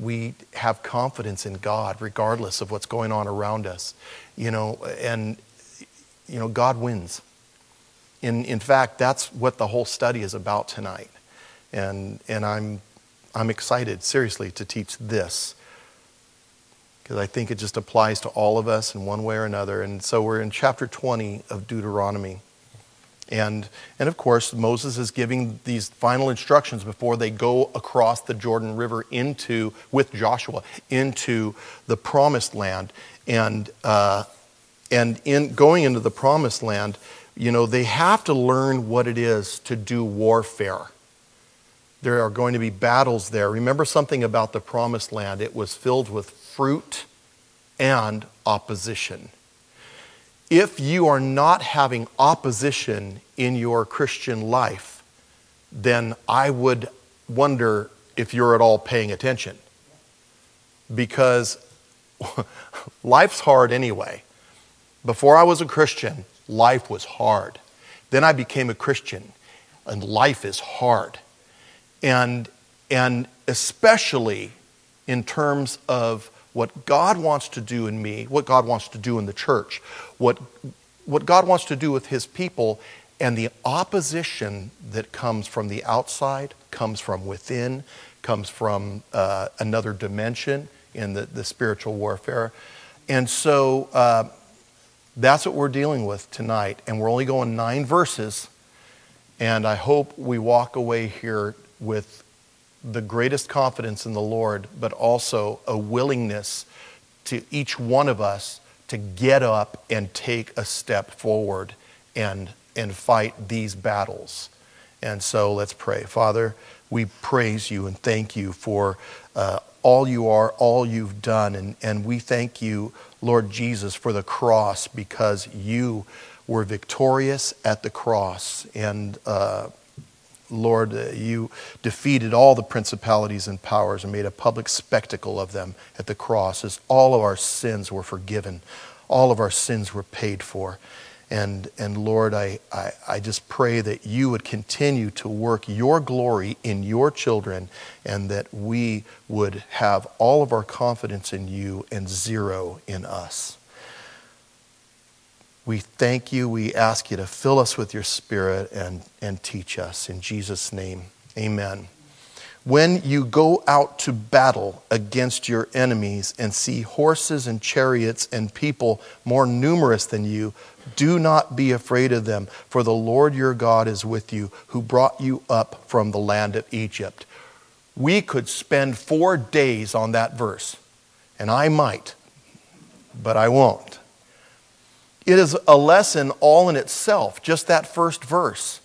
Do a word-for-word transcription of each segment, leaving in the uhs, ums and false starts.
we have confidence in God regardless of what's going on around us. You know, and you know, God wins. In in fact, that's what the whole study is about tonight. And and I'm I'm excited, seriously, to teach this, because I think it just applies to all of us in one way or another. And so we're in chapter twenty of Deuteronomy. And, and of course, Moses is giving these final instructions before they go across the Jordan River into, with Joshua, into the promised land. And, uh, and in going into the promised land, you know, they have to learn what it is to do warfare. There are going to be battles there. Remember something about the promised land. It was filled with fruit and opposition. If you are not having opposition in your Christian life, then I would wonder if you're at all paying attention. Because life's hard anyway. Before I was a Christian, life was hard. Then I became a Christian, and life is hard. And, and especially in terms of what God wants to do in me, what God wants to do in the church, what, what God wants to do with his people, and the opposition that comes from the outside, comes from within, comes from uh, another dimension in the, the spiritual warfare. And so uh, that's what we're dealing with tonight. And we're only going nine verses. And I hope we walk away here with the greatest confidence in the Lord, but also a willingness to each one of us to get up and take a step forward and, and fight these battles. And so let's pray. Father, we praise you and thank you for uh, all you are, all you've done. And, and we thank you, Lord Jesus, for the cross, because you were victorious at the cross. And uh, Lord, uh, you defeated all the principalities and powers and made a public spectacle of them at the cross, as all of our sins were forgiven. All of our sins were paid for. And, and Lord, I, I, I just pray that you would continue to work your glory in your children, and that we would have all of our confidence in you and zero in us. We thank you. We ask you to fill us with your Spirit and, and teach us. In Jesus' name, amen. When you go out to battle against your enemies and see horses and chariots and people more numerous than you, do not be afraid of them, for the Lord your God is with you, who brought you up from the land of Egypt. We could spend four days on that verse, and I might, but I won't. It is a lesson all in itself, just that first verse.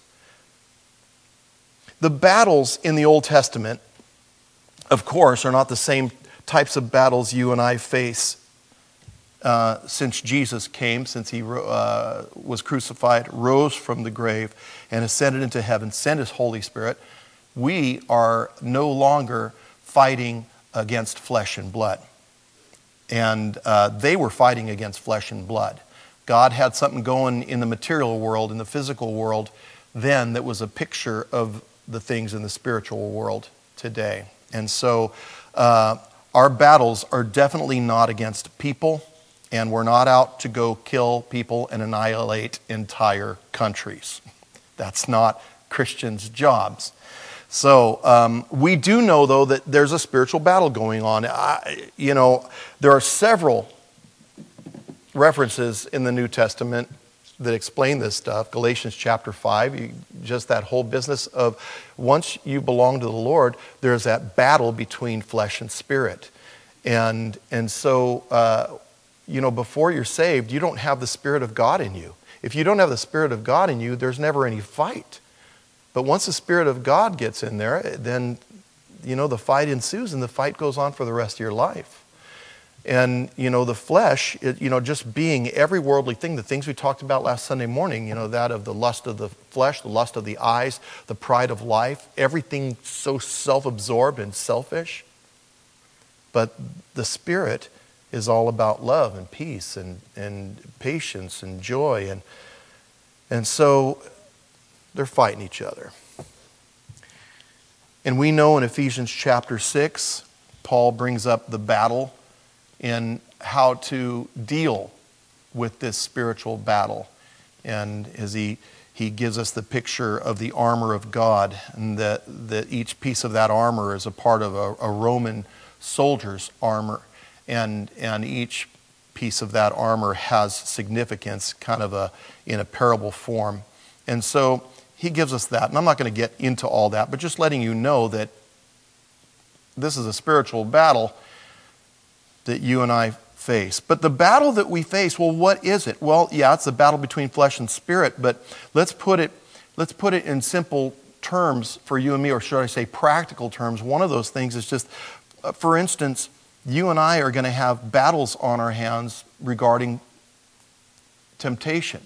The battles in the Old Testament, of course, are not the same types of battles you and I face uh, since Jesus came, since he uh, was crucified, rose from the grave, and ascended into heaven, sent his Holy Spirit. We are no longer fighting against flesh and blood. And uh, they were fighting against flesh and blood. God had something going in the material world, in the physical world then, that was a picture of the things in the spiritual world today. And so uh, our battles are definitely not against people, and we're not out to go kill people and annihilate entire countries. That's not Christians' jobs. So um, we do know, though, that there's a spiritual battle going on. I, you know, there are several references in the New Testament that explain this stuff. Galatians chapter five, you, just that whole business of once you belong to the Lord, there's that battle between flesh and spirit. And, and so, uh, you know, before you're saved, you don't have the Spirit of God in you. If you don't have the Spirit of God in you, there's never any fight. But once the Spirit of God gets in there, then, you know, the fight ensues, and the fight goes on for the rest of your life. And, you know, the flesh, it, you know, just being every worldly thing, the things we talked about last Sunday morning, you know, that of the lust of the flesh, the lust of the eyes, the pride of life, everything so self-absorbed and selfish. But the Spirit is all about love and peace and, and patience and joy. And, and so they're fighting each other. And we know in Ephesians chapter six Paul brings up the battle and how to deal with this spiritual battle. And as he, he gives us the picture of the armor of God, and that, that each piece of that armor is a part of a, a Roman soldier's armor. And, and each piece of that armor has significance, kind of a in a parable form. And so he gives us that. And I'm not going to get into all that, but just letting you know that this is a spiritual battle that you and I face. But the battle that we face, well, what is it? Well, yeah, it's a battle between flesh and spirit, but let's put it, let's put it in simple terms for you and me, or should I say practical terms. One of those things is just, uh, for instance, you and I are going to have battles on our hands regarding temptation.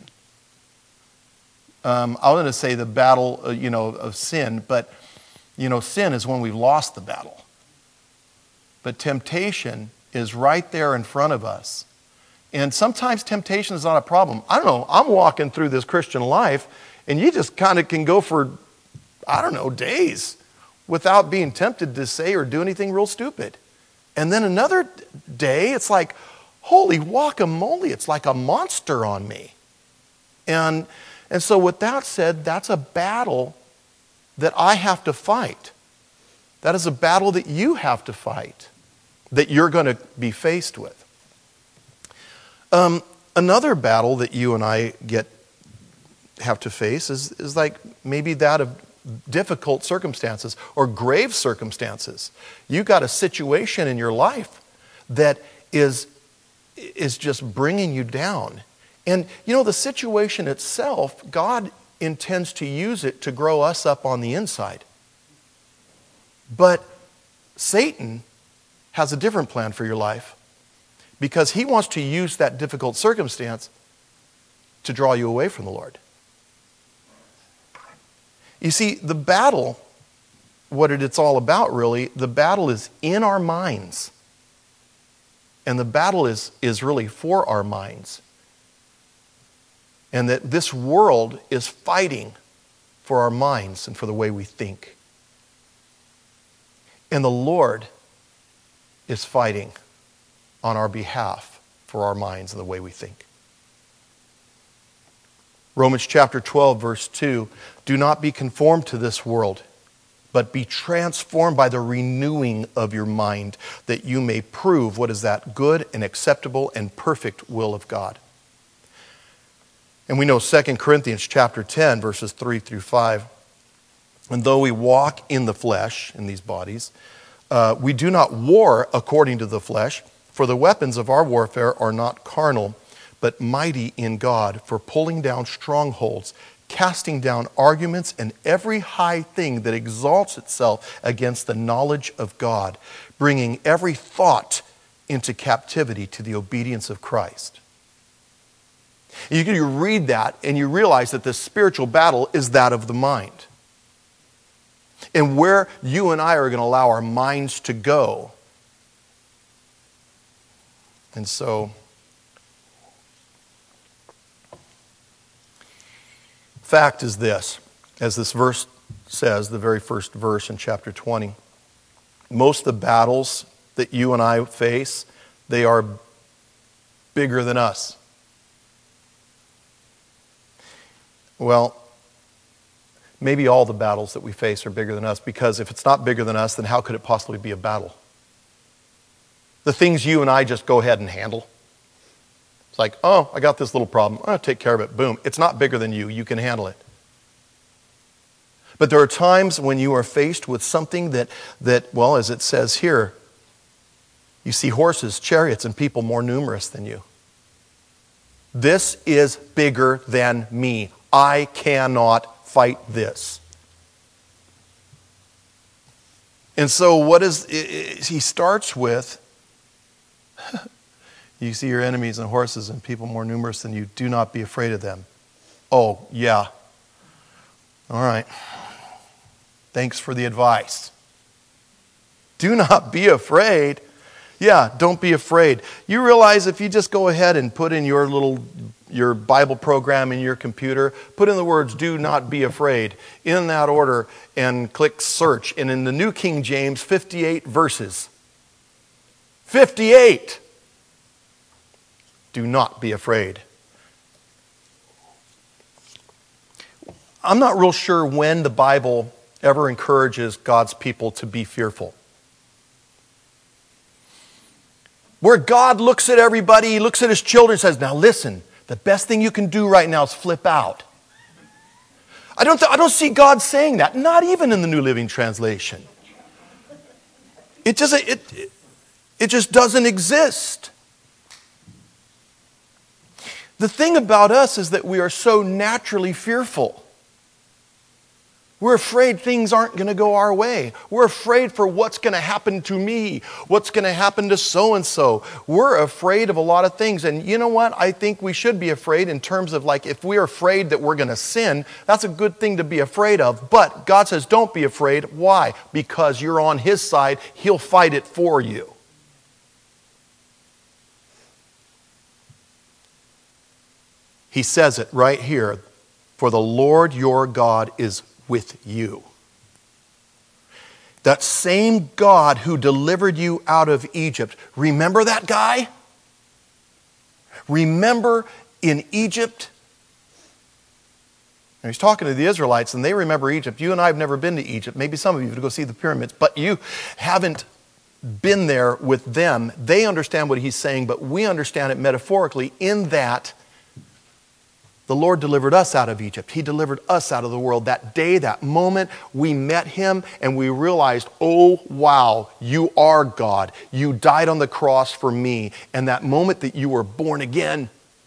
Um, I was going to say the battle, uh, you know, of sin, but, you know, sin is when we've lost the battle. But temptation is right there in front of us. And sometimes temptation is not a problem. I don't know, I'm walking through this Christian life, and you just kind of can go for, I don't know, days without being tempted to say or do anything real stupid. And then another day, it's like, holy guacamole, it's like a monster on me. And, and so with that said, that's a battle that I have to fight. That is a battle that you have to fight, that you're going to be faced with. Um, another battle that you and I get have to face is, is like maybe that of difficult circumstances or grave circumstances. You got a situation in your life that is, is just bringing you down. And you know, the situation itself, God intends to use it to grow us up on the inside. But Satan has a different plan for your life, because he wants to use that difficult circumstance to draw you away from the Lord. You see, the battle, what it's all about really, the battle is in our minds. And the battle is, is really for our minds. And that this world is fighting for our minds and for the way we think. And the Lord is fighting on our behalf for our minds and the way we think. Romans chapter twelve, verse two, do not be conformed to this world, but be transformed by the renewing of your mind, that you may prove what is that good and acceptable and perfect will of God. And we know Second Corinthians chapter ten, verses three through five, and though we walk in the flesh, in these bodies, uh, we do not war according to the flesh, for the weapons of our warfare are not carnal, but mighty in God for pulling down strongholds, casting down arguments and every high thing that exalts itself against the knowledge of God, bringing every thought into captivity to the obedience of Christ. You can read that and you realize that the spiritual battle is that of the mind. And where you and I are going to allow our minds to go. And so, fact is this, as this verse says, the very first verse in chapter twenty, most of the battles that you and I face, they are bigger than us. Well, maybe all the battles that we face are bigger than us, because if it's not bigger than us, then how could it possibly be a battle? The things you and I just go ahead and handle. It's like, oh, I got this little problem. I'm going to take care of it. Boom. It's not bigger than you. You can handle it. But there are times when you are faced with something that, that, well, as it says here, you see horses, chariots, and people more numerous than you. This is bigger than me. I cannot fight this. And so what is, he starts with, you see your enemies and horses and people more numerous than you. Do not be afraid of them. Oh, yeah. All right. Thanks for the advice. Do not be afraid. Yeah, don't be afraid. You realize if you just go ahead and put in your little, your Bible program in your computer, put in the words, do not be afraid, in that order, and click search. And in the New King James, fifty-eight verses. fifty-eight. Do not be afraid. I'm not real sure when the Bible ever encourages God's people to be fearful. Where God looks at everybody, He looks at His children and says, now listen, the best thing you can do right now is flip out. I don't, th- I don't see God saying that, not even in the New Living Translation. It just, it, it, it just doesn't exist. The thing about us is that we are so naturally fearful. We're afraid things aren't going to go our way. We're afraid for what's going to happen to me, what's going to happen to so-and-so. We're afraid of a lot of things. And you know what? I think we should be afraid in terms of like if we're afraid that we're going to sin, that's a good thing to be afraid of. But God says don't be afraid. Why? Because you're on His side. He'll fight it for you. He says it right here. For the Lord your God is with you. That same God who delivered you out of Egypt. Remember that guy? Remember in Egypt? And he's talking to the Israelites and they remember Egypt. You and I have never been to Egypt. Maybe some of you to go see the pyramids, but you haven't been there with them. They understand what he's saying, but we understand it metaphorically in that the Lord delivered us out of Egypt. He delivered us out of the world. That day, that moment, we met Him and we realized, oh, wow, you are God. You died on the cross for me. And that moment that you were born again,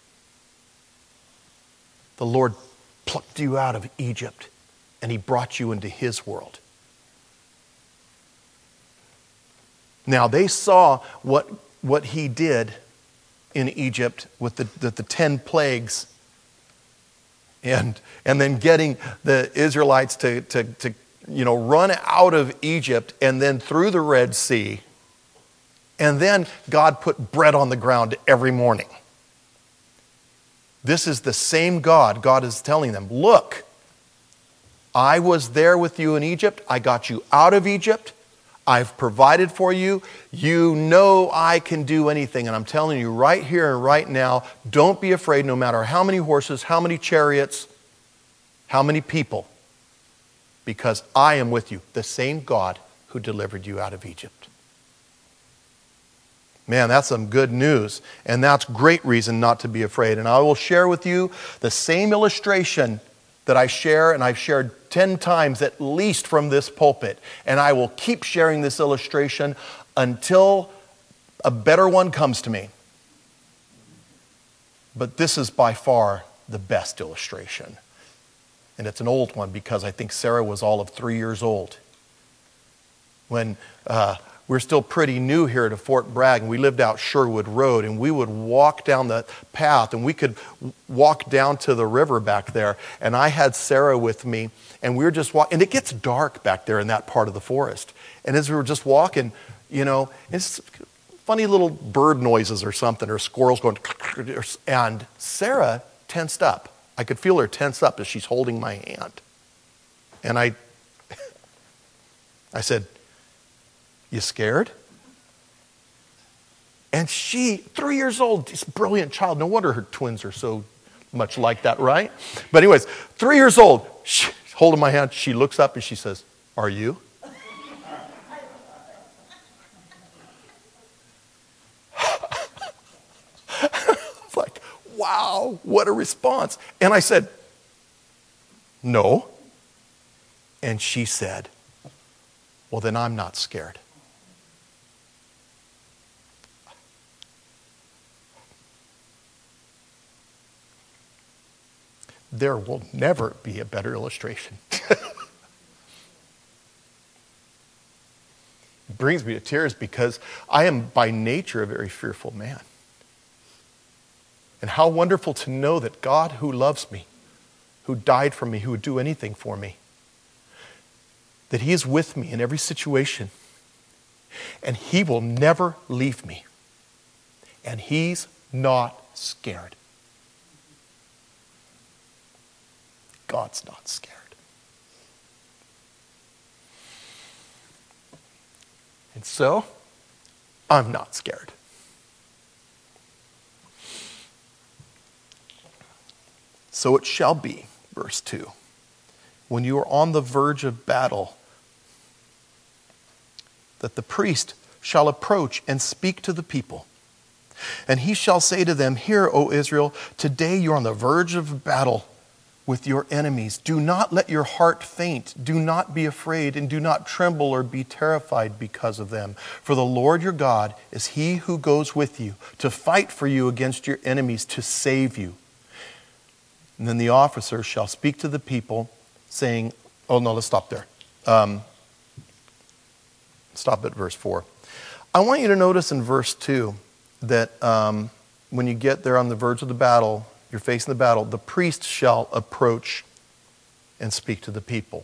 the Lord plucked you out of Egypt and He brought you into His world. Now, they saw what, what He did in Egypt with the, the, the ten plagues. And, and then getting the Israelites to, to, to you know, run out of Egypt and then through the Red Sea. And then God put bread on the ground every morning. This is the same God. God is telling them, look, I was there with you in Egypt. I got you out of Egypt. I've provided for you. You know I can do anything. And I'm telling you right here and right now, don't be afraid no matter how many horses, how many chariots, how many people, because I am with you, the same God who delivered you out of Egypt. Man, that's some good news. And that's great reason not to be afraid. And I will share with you the same illustration that I share, and I've shared ten times at least from this pulpit. And I will keep sharing this illustration until a better one comes to me. But this is by far the best illustration. And it's an old one because I think Sarah was all of three years old. When uh, we're still pretty new here to Fort Bragg, and we lived out Sherwood Road, and we would walk down the path, and we could walk down to the river back there, and I had Sarah with me, and we were just walking, and it gets dark back there in that part of the forest. And as we were just walking, you know, it's funny little bird noises or something, or squirrels going, and Sarah tensed up. I could feel her tense up as she's holding my hand. And I, I said, you scared? And she, three years old, this brilliant child. No wonder her twins are so much like that, right? But anyways, three years old, she, holding my hand, she looks up and she says, are you? It's like, wow, what a response. And I said, no. And she said, well, then I'm not scared. There will never be a better illustration. It brings me to tears because I am by nature a very fearful man. And how wonderful to know that God who loves me, who died for me, who would do anything for me, that He is with me in every situation. And He will never leave me. And He's not scared. God's not scared. And so, I'm not scared. So it shall be, verse two, when you are on the verge of battle, that the priest shall approach and speak to the people. And he shall say to them, Hear, O Israel, today you are on the verge of battle with your enemies. Do not let your heart faint. Do not be afraid, and do not tremble or be terrified because of them. For the Lord your God is he who goes with you to fight for you against your enemies, to save you. And then the officer shall speak to the people, saying, oh no, let's stop there. Um, stop at verse four. I want you to notice in verse two that um, when you get there on the verge of the battle, you're facing the battle, the priest shall approach and speak to the people.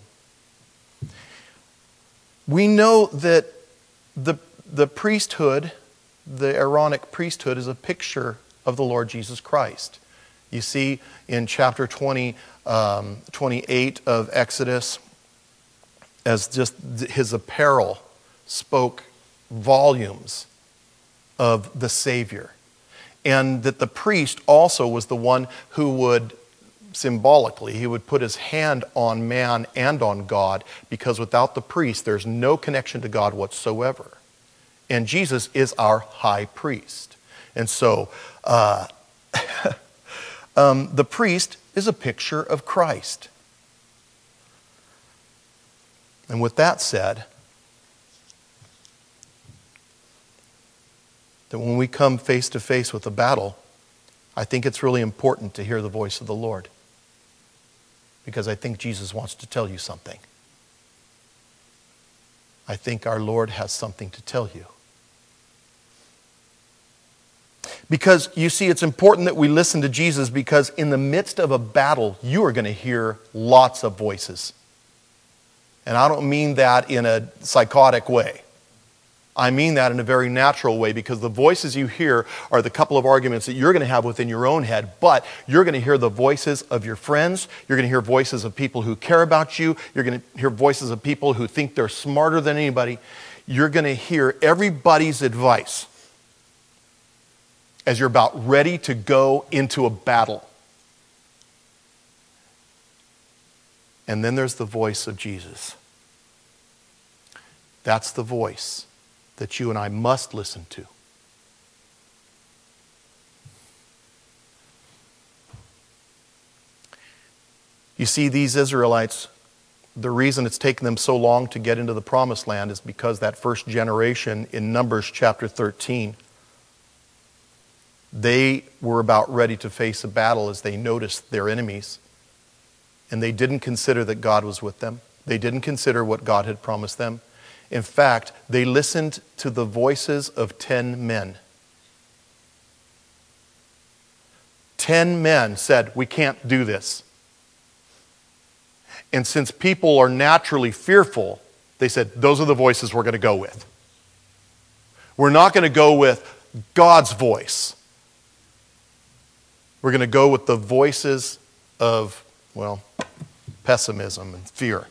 We know that the, the priesthood, the Aaronic priesthood, is a picture of the Lord Jesus Christ. You see in chapter twenty, um, twenty-eight of Exodus, as just his apparel spoke volumes of the Savior. And that the priest also was the one who would, symbolically, he would put his hand on man and on God, because without the priest, there's no connection to God whatsoever. And Jesus is our high priest. And so, uh, um, the priest is a picture of Christ. And with that said, that when we come face to face with a battle, I think it's really important to hear the voice of the Lord. Because I think Jesus wants to tell you something. I think our Lord has something to tell you. Because, you see, it's important that we listen to Jesus, because in the midst of a battle, you are going to hear lots of voices. And I don't mean that in a psychotic way. I mean that in a very natural way, because the voices you hear are the couple of arguments that you're going to have within your own head, but you're going to hear the voices of your friends, you're going to hear voices of people who care about you, you're going to hear voices of people who think they're smarter than anybody. You're going to hear everybody's advice as you're about ready to go into a battle. And then there's the voice of Jesus. That's the voice that you and I must listen to. You see, these Israelites, the reason it's taken them so long to get into the promised land is because that first generation in Numbers chapter thirteen, they were about ready to face a battle as they noticed their enemies. And they didn't consider that God was with them. They didn't consider what God had promised them. In fact, they listened to the voices of ten men. Ten men said, we can't do this. And since people are naturally fearful, they said, those are the voices we're going to go with. We're not going to go with God's voice. We're going to go with the voices of, well, pessimism and fear.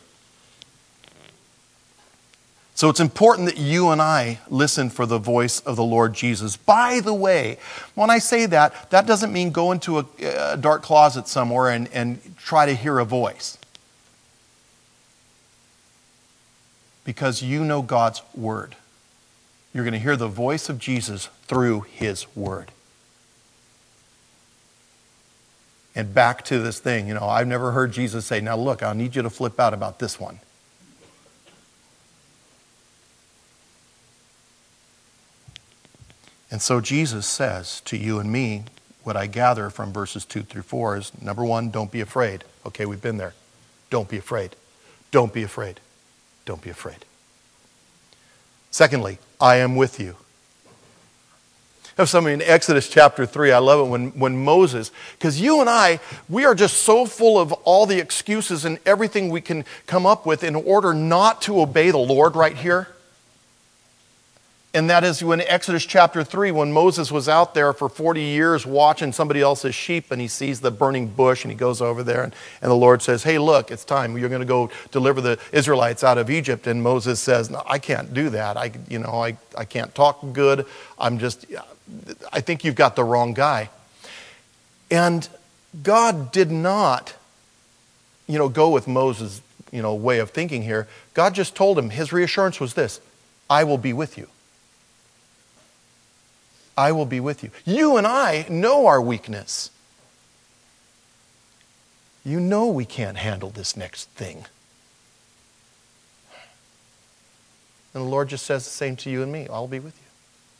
So it's important that you and I listen for the voice of the Lord Jesus. By the way, when I say that, that doesn't mean go into a, a dark closet somewhere and, and try to hear a voice. Because you know God's Word. You're going to hear the voice of Jesus through His Word. And back to this thing, you know, I've never heard Jesus say, now look, I need you to flip out about this one. And so Jesus says to you and me, what I gather from verses two through four is, number one, don't be afraid. Okay, we've been there. Don't be afraid. Don't be afraid. Don't be afraid. Secondly, I am with you. I have something in Exodus chapter three. I love it when, when Moses, because you and I, we are just so full of all the excuses and everything we can come up with in order not to obey the Lord right here. And that is when Exodus chapter three, when Moses was out there for forty years watching somebody else's sheep, and he sees the burning bush, and he goes over there, and, and the Lord says, hey, look, it's time. You're going to go deliver the Israelites out of Egypt. And Moses says, no, I can't do that. I, you know, I, I can't talk good. I'm just, I think you've got the wrong guy. And God did not, you know, go with Moses' you know, way of thinking here. God just told him, his reassurance was this: I will be with you. I will be with you. You and I know our weakness. You know we can't handle this next thing. And the Lord just says the same to you and me. I'll be with you.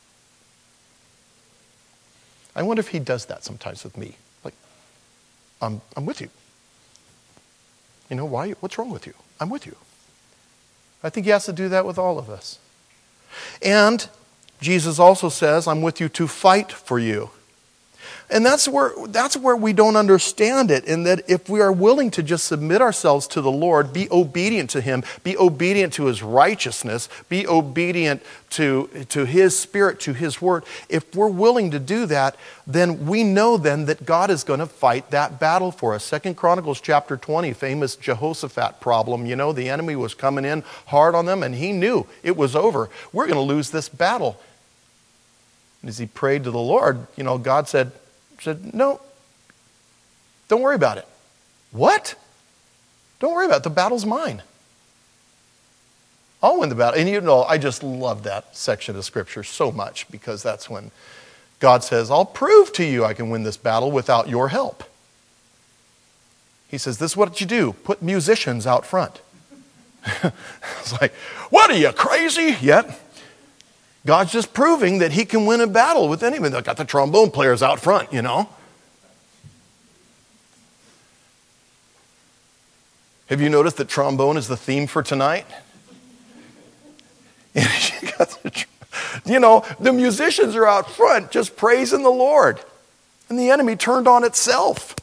I wonder if he does that sometimes with me. Like, I'm, I'm with you. You know, why? What's wrong with you? I'm with you. I think he has to do that with all of us. And Jesus also says, I'm with you to fight for you. And that's where, that's where we don't understand it, in that if we are willing to just submit ourselves to the Lord, be obedient to him, be obedient to his righteousness, be obedient to, to his spirit, to his word, if we're willing to do that, then we know then that God is going to fight that battle for us. Second Chronicles chapter twenty, famous Jehoshaphat problem. You know, the enemy was coming in hard on them, and he knew it was over. We're going to lose this battle. And as he prayed to the Lord, you know, God said, said, no, don't worry about it. What? Don't worry about it. The battle's mine. I'll win the battle. And you know, I just love that section of Scripture so much, because that's when God says, I'll prove to you I can win this battle without your help. He says, this is what you do. Put musicians out front. It's like, what, are you crazy yet? God's just proving that he can win a battle with anyone. They've got the trombone players out front, you know. Have you noticed that trombone is the theme for tonight? You know, the musicians are out front just praising the Lord. And the enemy turned on itself.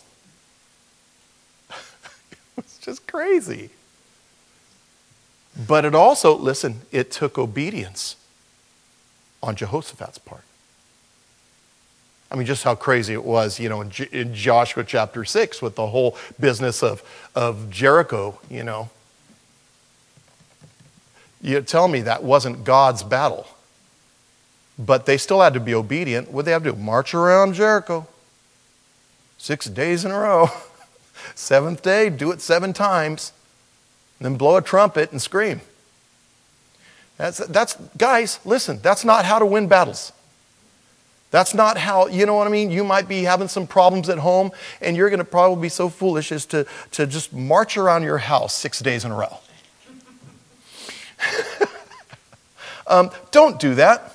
It's just crazy. But it also, listen, it took obedience on Jehoshaphat's part. I mean, just how crazy it was, you know, in, J- in Joshua chapter six with the whole business of, of Jericho, you know. You tell me that wasn't God's battle. But they still had to be obedient. What did they have to do? March around Jericho. Six days in a row. Seventh day, do it seven times. And then blow a trumpet and scream. That's, that's, guys, listen, that's not how to win battles. That's not how, you know what I mean? You might be having some problems at home, and you're going to probably be so foolish as to, to just march around your house six days in a row. um, don't do that.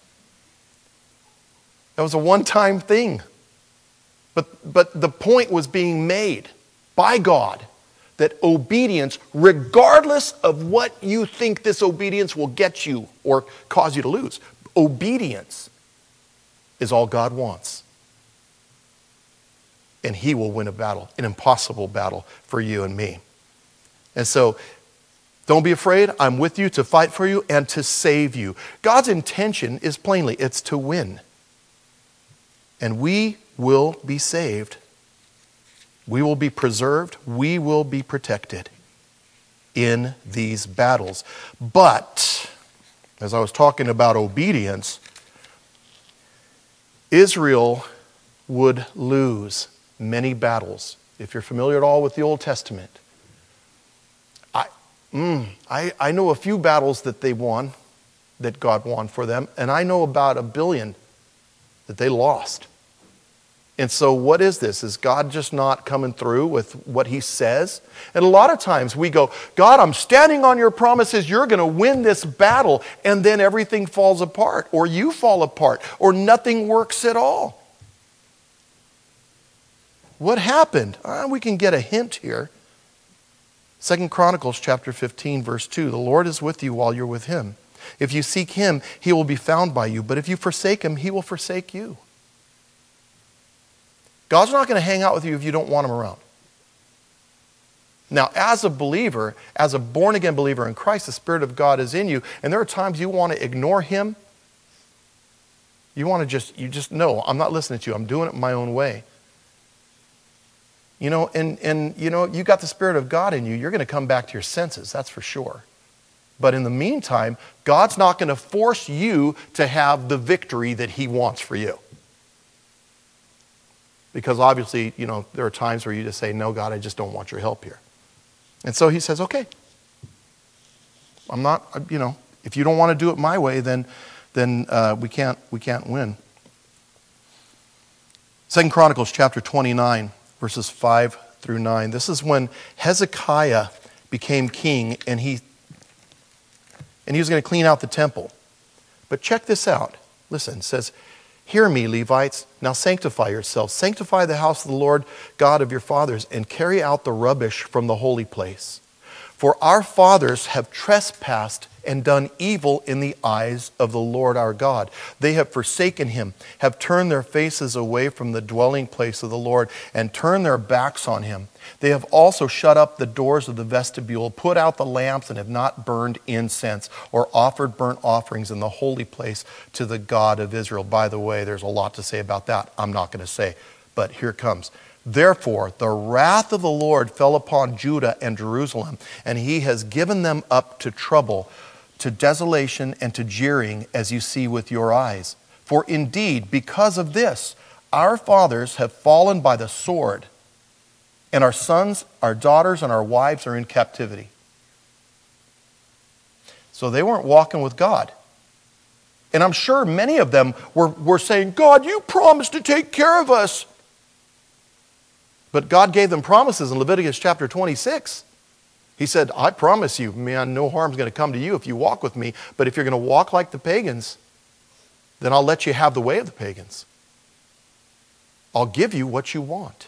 That was a one-time thing. But, but the point was being made by God that obedience, regardless of what you think this obedience will get you or cause you to lose, obedience is all God wants. And he will win a battle, an impossible battle for you and me. And so, don't be afraid. I'm with you to fight for you and to save you. God's intention is plainly, it's to win. And we will be saved. We will be preserved. We will be protected in these battles. But, as I was talking about obedience, Israel would lose many battles. If you're familiar at all with the Old Testament, I, mm, I, I know a few battles that they won, that God won for them, and I know about a billion that they lost. And so what is this? Is God just not coming through with what he says? And a lot of times we go, God, I'm standing on your promises. You're going to win this battle. And then everything falls apart, or you fall apart, or nothing works at all. What happened? Uh, we can get a hint here. Second Chronicles chapter fifteen, verse two. The Lord is with you while you're with him. If you seek him, he will be found by you. But if you forsake him, he will forsake you. God's not going to hang out with you if you don't want him around. Now, as a believer, as a born-again believer in Christ, the Spirit of God is in you, and there are times you want to ignore him, You want to just, you just, no, I'm not listening to you. I'm doing it my own way. You know, and, and you know, you got the Spirit of God in you. You're going to come back to your senses, that's for sure. But in the meantime, God's not going to force you to have the victory that He wants for you. Because obviously, you know, there are times where you just say, no, God, I just don't want your help here. And so He says, okay, I'm not, you know, if you don't want to do it my way, then, then uh, we can't, we can't win. Second Chronicles chapter twenty-nine, verses five through nine. This is when Hezekiah became king, and he and he was going to clean out the temple. But check this out. Listen, it says, hear me, Levites, now sanctify yourselves. Sanctify the house of the Lord God of your fathers, and carry out the rubbish from the holy place. For our fathers have trespassed and done evil in the eyes of the Lord our God. They have forsaken Him, have turned their faces away from the dwelling place of the Lord, and turned their backs on Him. They have also shut up the doors of the vestibule, put out the lamps, and have not burned incense or offered burnt offerings in the holy place to the God of Israel. By the way, there's a lot to say about that. I'm not going to say, but here it comes. Therefore, the wrath of the Lord fell upon Judah and Jerusalem, and He has given them up to trouble, to desolation, and to jeering, as you see with your eyes. For indeed, because of this, our fathers have fallen by the sword, and our sons, our daughters, and our wives are in captivity. So they weren't walking with God. And I'm sure many of them were, were saying, God, you promised to take care of us. But God gave them promises in Leviticus chapter twenty-six. He said, I promise you, man, no harm's going to come to you if you walk with me. But if you're going to walk like the pagans, then I'll let you have the way of the pagans. I'll give you what you want.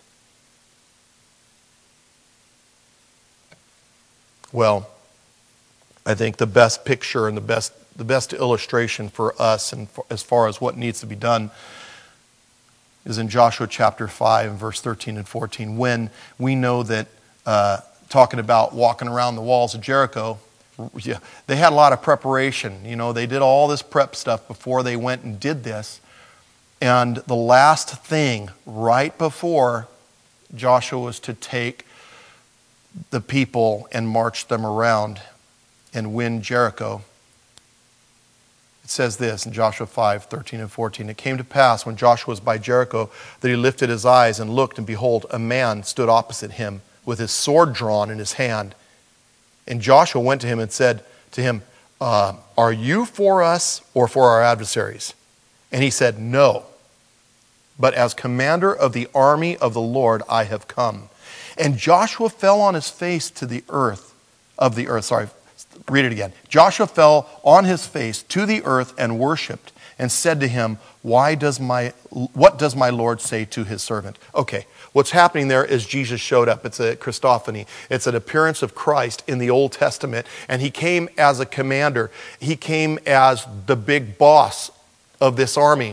Well, I think the best picture and the best, the best illustration for us and for, as far as what needs to be done is in Joshua chapter five, verse thirteen and fourteen, when we know that, uh, talking about walking around the walls of Jericho, yeah, they had a lot of preparation. You know, they did all this prep stuff before they went and did this. And the last thing right before Joshua was to take the people and march them around and win Jericho, it says this in Joshua five, thirteen and fourteen. It came to pass when Joshua was by Jericho that he lifted his eyes and looked, and behold, a man stood opposite him with his sword drawn in his hand. And Joshua went to him and said to him, uh, are you for us or for our adversaries? And he said, no, but as commander of the army of the Lord I have come. And Joshua fell on his face to the earth, of the earth, sorry, read it again. Joshua fell on his face to the earth and worshipped and said to him, Why does my, what does my Lord say to his servant? Okay, what's happening there is Jesus showed up. It's a Christophany. It's an appearance of Christ in the Old Testament. And He came as a commander. He came as the big boss of this army.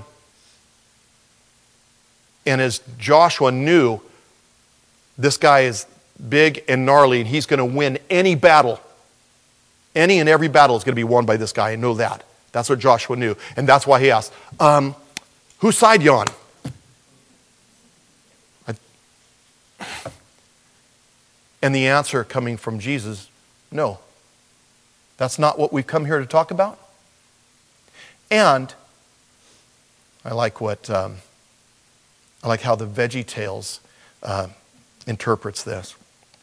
And as Joshua knew, this guy is big and gnarly, and he's going to win any battle. Any and every battle is going to be won by this guy. I know that. That's what Joshua knew. And that's why he asked, um, whose side you on? I... And the answer coming from Jesus, no. That's not what we've come here to talk about. And I like what, um, I like how the Veggie Tales uh, interprets this.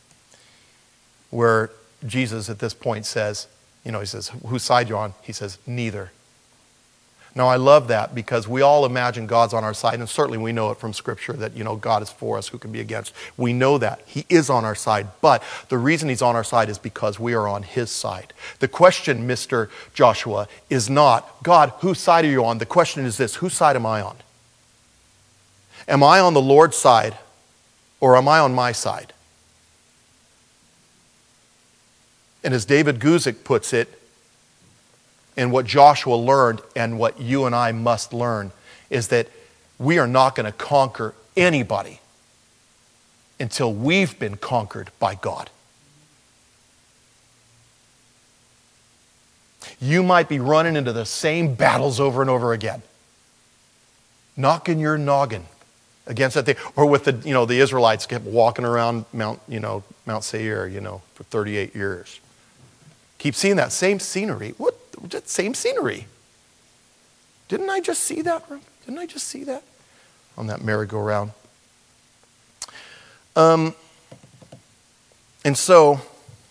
Where Jesus at this point says, you know, he says, whose side you on? He says, neither. Now, I love that because we all imagine God's on our side, and certainly we know it from Scripture that, you know, God is for us, who can be against? We know that. He is on our side, but the reason He's on our side is because we are on His side. The question, Mister Joshua, is not, God, whose side are you on? The question is this, whose side am I on? Am I on the Lord's side, or am I on my side? And as David Guzik puts it, and what Joshua learned and what you and I must learn, is that we are not going to conquer anybody until we've been conquered by God. You might be running into the same battles over and over again. knocking your noggin against that thing. Or with the, you know, the Israelites kept walking around Mount, you know, Mount Seir, you know, for thirty-eight years. Keep seeing that same scenery. What? That same scenery. Didn't I just see that? Didn't I just see that? On that merry-go-round. Um, and so,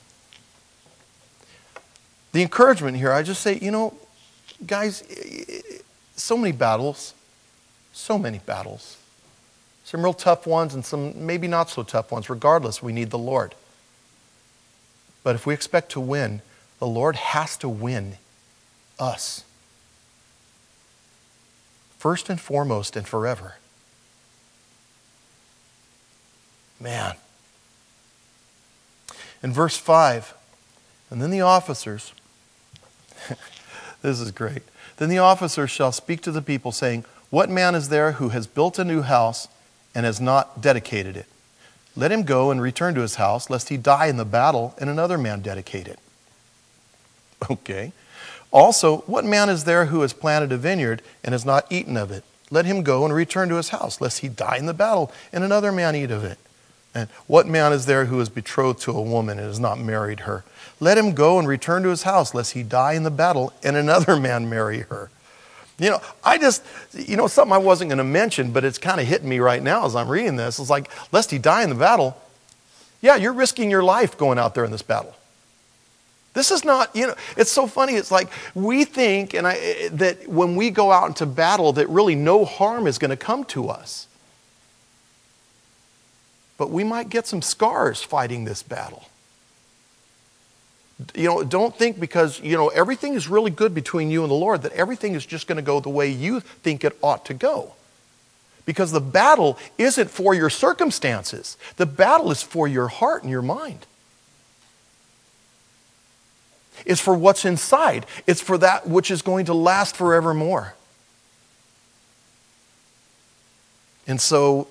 the encouragement here, I just say, you know, guys, so many battles. So many battles. Some real tough ones and some maybe not so tough ones. Regardless, we need the Lord. But if we expect to win, the Lord has to win us. First and foremost and forever. Man. In verse five, and then the officers, this is great. Then the officers shall speak to the people, saying, what man is there who has built a new house and has not dedicated it? Let him go and return to his house, lest he die in the battle and another man dedicate it. Okay. Also, what man is there who has planted a vineyard and has not eaten of it? Let him go and return to his house, lest he die in the battle and another man eat of it. And what man is there who is betrothed to a woman and has not married her? Let him go and return to his house, lest he die in the battle and another man marry her. You know, I just, you know, something I wasn't going to mention, but it's kind of hitting me right now as I'm reading this. It's like, lest he die in the battle. Yeah, you're risking your life going out there in this battle. This is not, you know, it's so funny. It's like we think and I, that when we go out into battle that really no harm is going to come to us. But we might get some scars fighting this battle. You know, don't think because, you know, everything is really good between you and the Lord that everything is just going to go the way you think it ought to go. Because the battle isn't for your circumstances. The battle is for your heart and your mind. It's for what's inside. It's for that which is going to last forevermore. And so,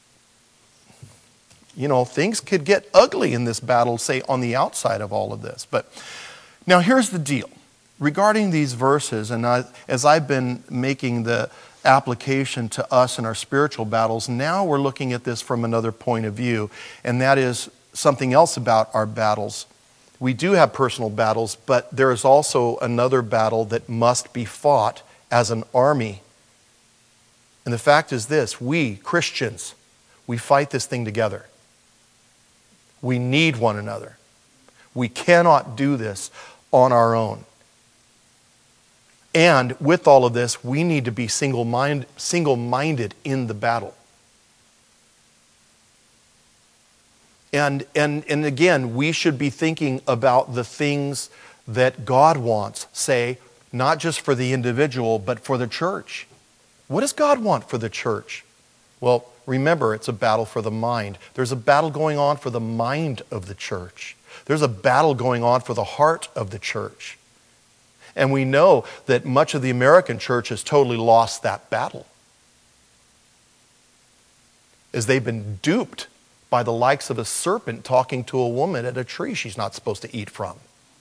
you know, things could get ugly in this battle, say, on the outside of all of this. But now here's the deal. Regarding these verses, and I, as I've been making the application to us in our spiritual battles, now we're looking at this from another point of view, and that is something else about our battles. We do have personal battles, but there is also another battle that must be fought as an army. And the fact is this, we, Christians, we fight this thing together. We need one another. We cannot do this on our own. And with all of this, we need to be single-mind, single-minded in the battle. And, and, and again, we should be thinking about the things that God wants, say, not just for the individual, but for the church. What does God want for the church? Well, remember, it's a battle for the mind. There's a battle going on for the mind of the church. There's a battle going on for the heart of the church. And we know that much of the American church has totally lost that battle, as they've been duped by the likes of a serpent talking to a woman at a tree she's not supposed to eat from.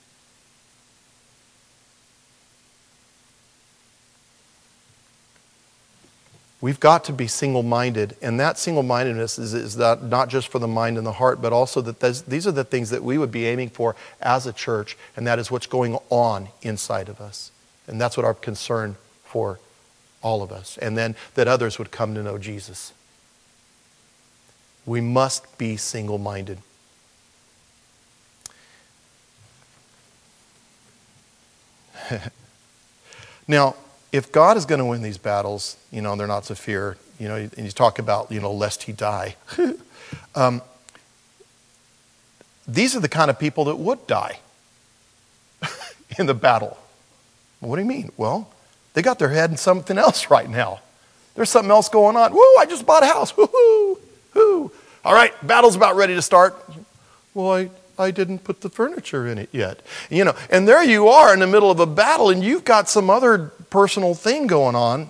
We've got to be single-minded, and that single-mindedness is, is that not just for the mind and the heart, but also that this, these are the things that we would be aiming for as a church, and that is what's going on inside of us. And that's what our concern for all of us. And then that others would come to know Jesus. We must be single-minded. Now, if God is going to win these battles, you know, they're not to fear, you know, and you talk about, you know, lest he die. um, these are the kind of people that would die in the battle. What do you mean? Well, they got their head in something else right now. There's something else going on. Woo, I just bought a house. Woo-hoo, hoo. All right, battle's about ready to start. Well, I, I didn't put the furniture in it yet. You know, and there you are in the middle of a battle, and you've got some other personal thing going on.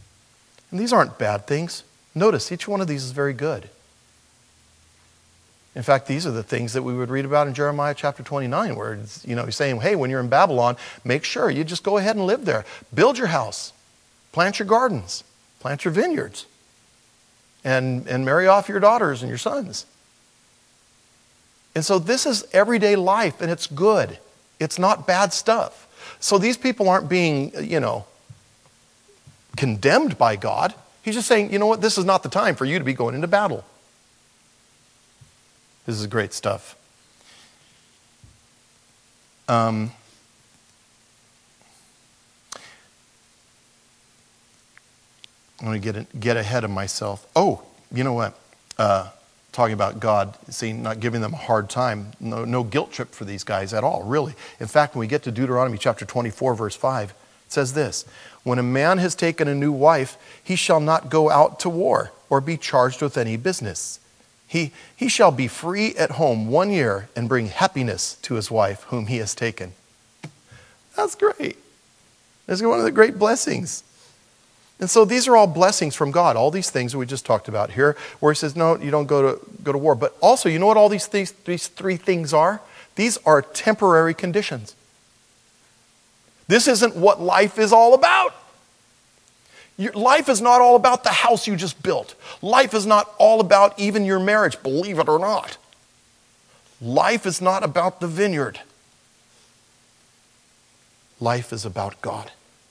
And these aren't bad things. Notice, each one of these is very good. In fact, these are the things that we would read about in Jeremiah chapter twenty-nine, where it's, you know, he's saying, hey, when you're in Babylon, make sure you just go ahead and live there. Build your house. Plant your gardens. Plant your vineyards. And, and marry off your daughters and your sons. And so this is everyday life, and it's good. It's not bad stuff. So these people aren't being, you know, condemned by God. He's just saying, you know what, this is not the time for you to be going into battle. This is great stuff. Um, I'm going to get, get ahead of myself. Oh, you know what? Uh, talking about God, see, not giving them a hard time. No, no guilt trip for these guys at all, really. In fact, when we get to Deuteronomy chapter twenty-four, verse five, it says this: when a man has taken a new wife, he shall not go out to war or be charged with any business. He, he shall be free at home one year and bring happiness to his wife whom he has taken. That's great. That's one of the great blessings. And so these are all blessings from God. All these things that we just talked about here, where he says, no, you don't go to go to war. But also, you know what all these, these, these three things are? These are temporary conditions. This isn't what life is all about. Your life is not all about the house you just built. Life is not all about even your marriage, believe it or not. Life is not about the vineyard. Life is about God.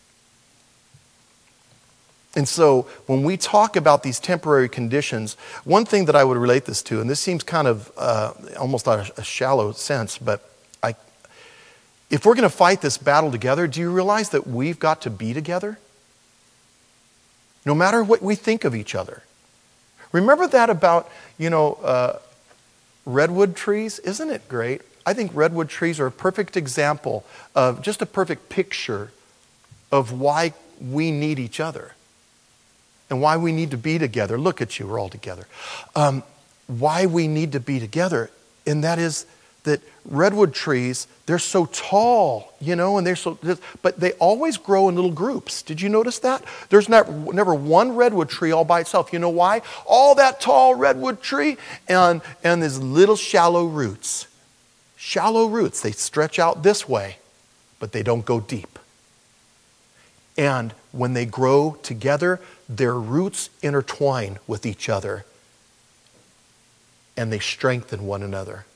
And so when we talk about these temporary conditions, one thing that I would relate this to, and this seems kind of uh, almost a, a shallow sense, but I, if we're going to fight this battle together, do you realize that we've got to be together? No matter what we think of each other. Remember that about, you know, uh, redwood trees? Isn't it great? I think redwood trees are a perfect example of, just a perfect picture of why we need each other. And why we need to be together. Look at you, we're all together. Um, why we need to be together, and that is that redwood trees, they're so tall, you know, and they're so, but they always grow in little groups. Did you notice that? There's never, never one redwood tree all by itself. You know why? All that tall redwood tree and, and these little shallow roots. Shallow roots, they stretch out this way, but they don't go deep. And when they grow together, their roots intertwine with each other and they strengthen one another.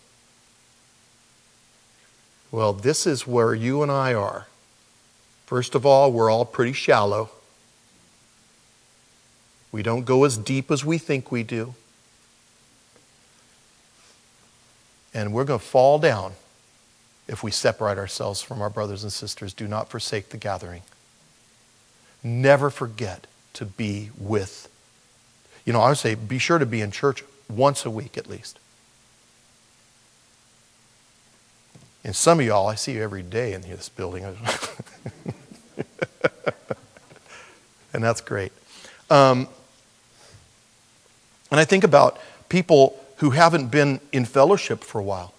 Well, this is where you and I are. First of all, we're all pretty shallow. We don't go as deep as we think we do. And we're going to fall down if we separate ourselves from our brothers and sisters. Do not forsake the gathering. Never forget to be with. You know, I would say be sure to be in church once a week at least. And some of y'all, I see you every day in this building. And that's great. Um, and I think about people who haven't been in fellowship for a while.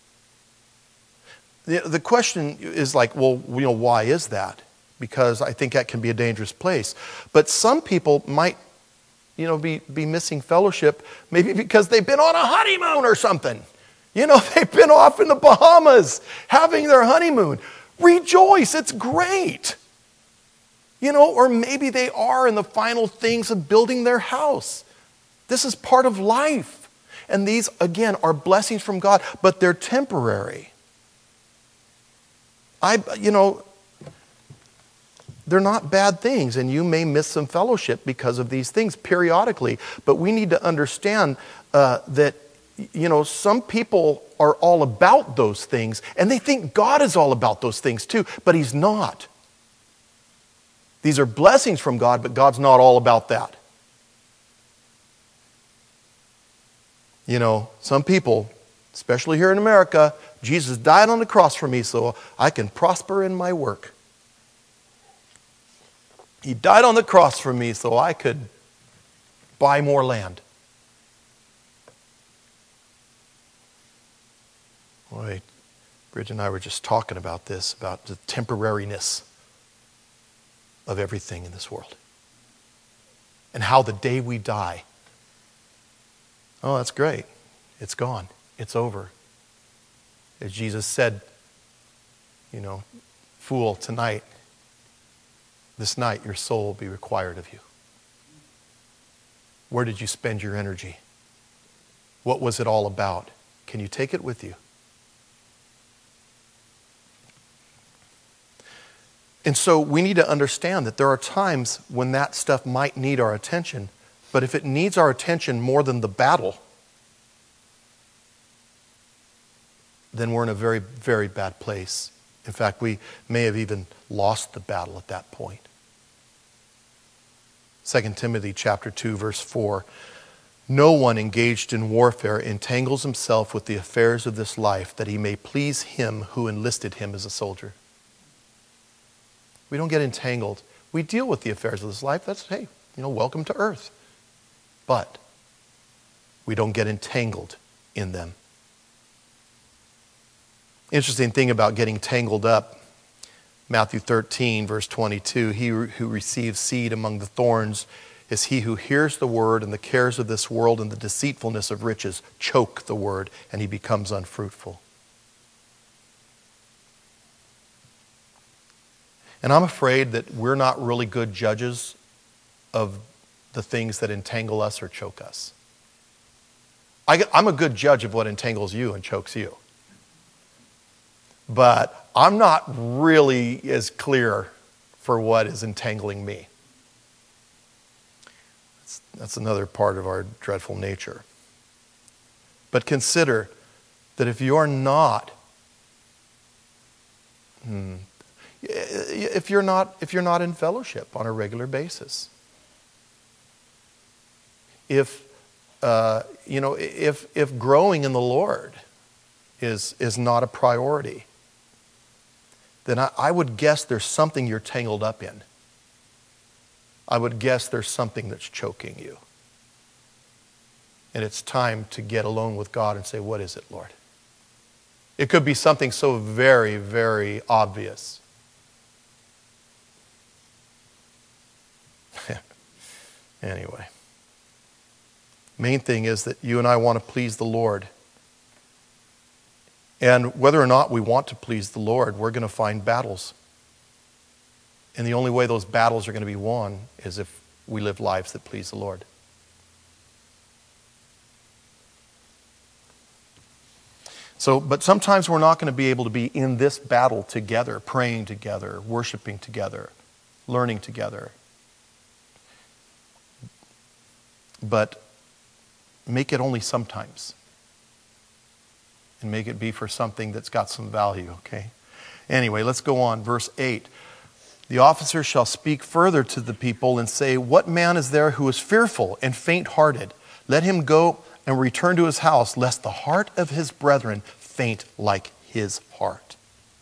The, the question is like, well, you know, why is that? Because I think that can be a dangerous place. But some people might, you know, be, be missing fellowship, maybe because they've been on a honeymoon or something. You know, they've been off in the Bahamas having their honeymoon. Rejoice, it's great. You know, or maybe they are in the final things of building their house. This is part of life. And these, again, are blessings from God, but they're temporary. I, you know, they're not bad things, and you may miss some fellowship because of these things periodically. But we need to understand uh, that, you know, some people are all about those things, and they think God is all about those things too, but He's not. These are blessings from God, but God's not all about that. You know, some people, especially here in America, Jesus died on the cross for me so I can prosper in my work. He died on the cross for me so I could buy more land. Boy, Bridget and I were just talking about this, about the temporariness of everything in this world. And how the day we die, oh, that's great. It's gone. It's over. As Jesus said, you know, fool, tonight, this night, your soul will be required of you. Where did you spend your energy? What was it all about? Can you take it with you? And so we need to understand that there are times when that stuff might need our attention, but if it needs our attention more than the battle, then we're in a very, very bad place. In fact, we may have even lost the battle at that point. Second Timothy chapter two, verse four. No one engaged in warfare entangles himself with the affairs of this life, that he may please him who enlisted him as a soldier. We don't get entangled. We deal with the affairs of this life. That's, hey, you know, welcome to earth. But we don't get entangled in them. Interesting thing about getting tangled up, Matthew thirteen, verse twenty-two, he who receives seed among the thorns is he who hears the word, and the cares of this world and the deceitfulness of riches choke the word, and he becomes unfruitful. And I'm afraid that we're not really good judges of the things that entangle us or choke us. I, I'm a good judge of what entangles you and chokes you. But I'm not really as clear for what is entangling me. That's, that's another part of our dreadful nature. But consider that if you're not, hmm, if you're not, if you're not in fellowship on a regular basis, if uh, you know, if if growing in the Lord is is not a priority, then I, I would guess there's something you're tangled up in. I would guess there's something that's choking you. And it's time to get alone with God and say, what is it, Lord? It could be something so very, very obvious. Anyway. Main thing is that you and I want to please the Lord. And whether or not we want to please the Lord, we're going to find battles. And the only way those battles are going to be won is if we live lives that please the Lord. So, but sometimes we're not going to be able to be in this battle together, praying together, worshiping together, learning together. But make it only sometimes. And make it be for something that's got some value, okay? Anyway, let's go on. Verse eight. The officer shall speak further to the people and say, what man is there who is fearful and faint-hearted? Let him go and return to his house, lest the heart of his brethren faint like his heart.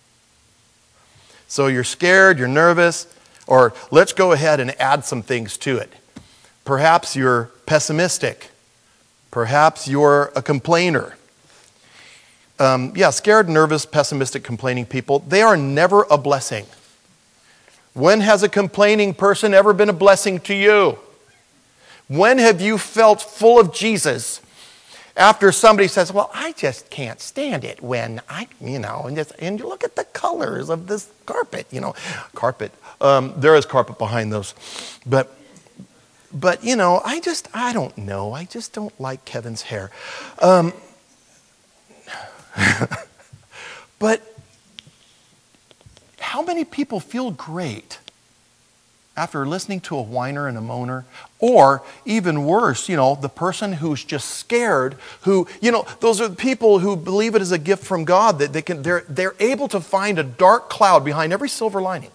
So you're scared, you're nervous, or let's go ahead and add some things to it. Perhaps you're pessimistic. Perhaps you're a complainer. Um, yeah, scared, nervous, pessimistic, complaining people, they are never a blessing. When has a complaining person ever been a blessing to you? When have you felt full of Jesus after somebody says, well, I just can't stand it when I, you know, and, just, and you look at the colors of this carpet, you know, carpet. Um, there is carpet behind those. But, but, you know, I just, I don't know. I just don't like Kevin's hair. Um, but how many people feel great after listening to a whiner and a moaner? Or even worse, you know, the person who's just scared, who, you know, those are the people who believe it is a gift from God, that they can, they're, they're able to find a dark cloud behind every silver lining.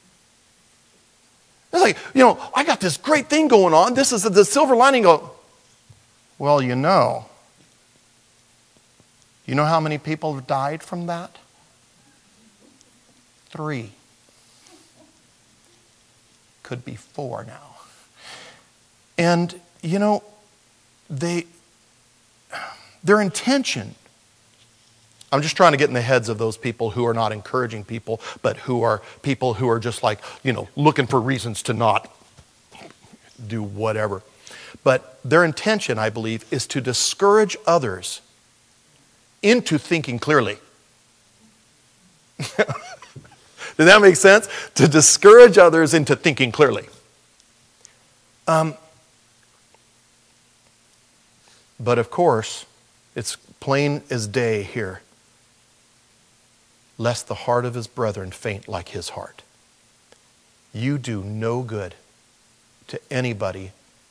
It's like, you know, I got this great thing going on. This is the silver lining. Go, well, you know. You know how many people have died from that? Three. Could be four now. And, you know, they, their intention, I'm just trying to get in the heads of those people who are not encouraging people, but who are people who are just like, you know, looking for reasons to not do whatever. But their intention, I believe, is to discourage others into thinking clearly. Does that make sense? To discourage others into thinking clearly. Um, but of course, it's plain as day here. Lest the heart of his brethren faint like his heart. You do no good to anybody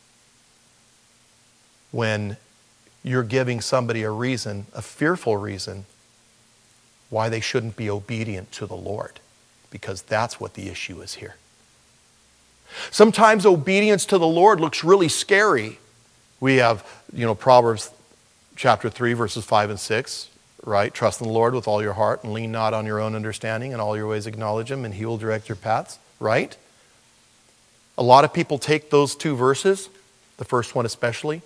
when you're giving somebody a reason, a fearful reason, why they shouldn't be obedient to the Lord. Because that's what the issue is here. Sometimes obedience to the Lord looks really scary. We have, you know, Proverbs chapter three, verses five and six, right? Trust in the Lord with all your heart and lean not on your own understanding. In all your ways acknowledge him and he will direct your paths, right? A lot of people take those two verses, the first one especially,